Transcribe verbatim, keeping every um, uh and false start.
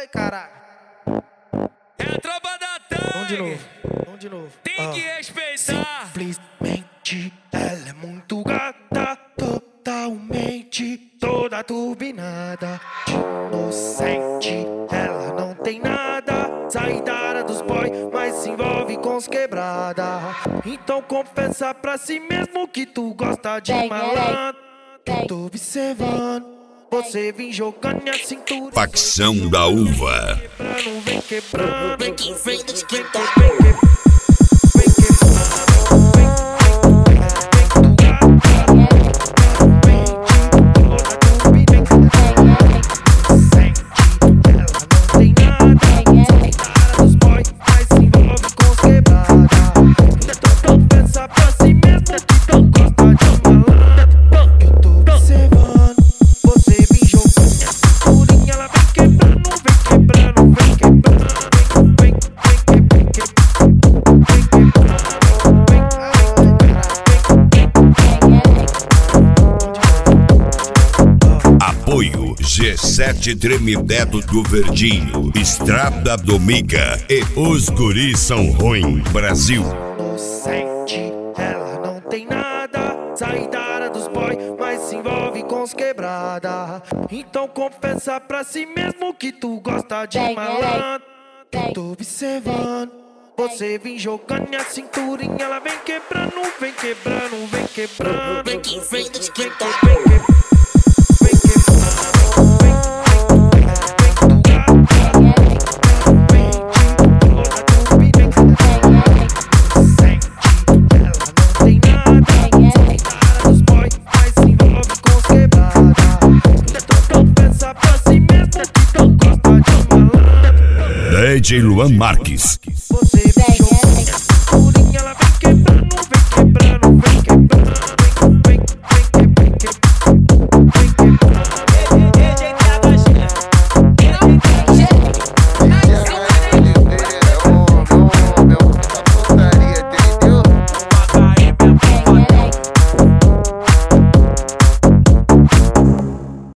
Ai, caralho. É a tropa da Tang. Vamos de novo, vamos de novo. Tem Ah. que respeitar. Simplesmente ela é muito gata, totalmente toda turbinada. Inocente, ela não tem nada. Sai da área dos boy, mas se envolve com os quebrada. Então confessa pra si mesmo que tu gosta de malandro. Eu tô observando, você vem jogando minha cintura. Facção da Uva. Quebrando, vem quebrando, vem Vem quebrando, de vem quinta. quebrando. Apoio G sete Tremidedo do Verdinho, Estrada do Miga e Os Guris São Ruim, Brasil. Inocente, ela não tem nada. Sai da área dos boy, mas se envolve com os quebrada. Então confessa pra si mesmo que tu gosta de malandro. Eu tô observando, você vem jogando minha cinturinha. Ela vem quebrando, vem quebrando, vem quebrando. Vem quinze de quinta. Vem quebrando. D J Luan Marques.